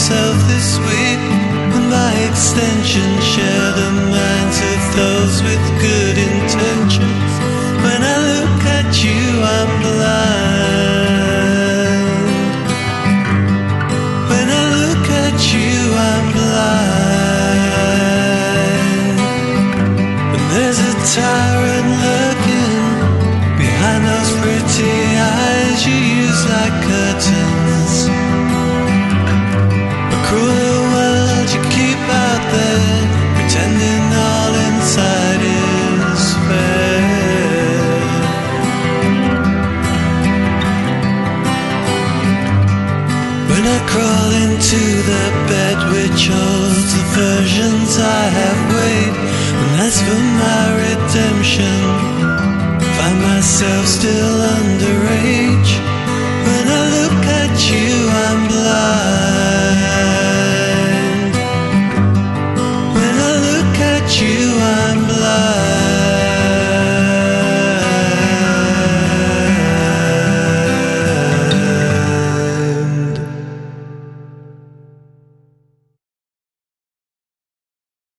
myself this week, and by extension share the minds of those with good intentions. When I look at you, I'm blind. When I look at you, I'm blind. And there's a tyrant lurking behind those pretty eyes you use like curtains. A cruel world you keep out there, pretending all inside is fair. When I crawl into the bed which holds the versions I have weighed, and as for my redemption, find myself still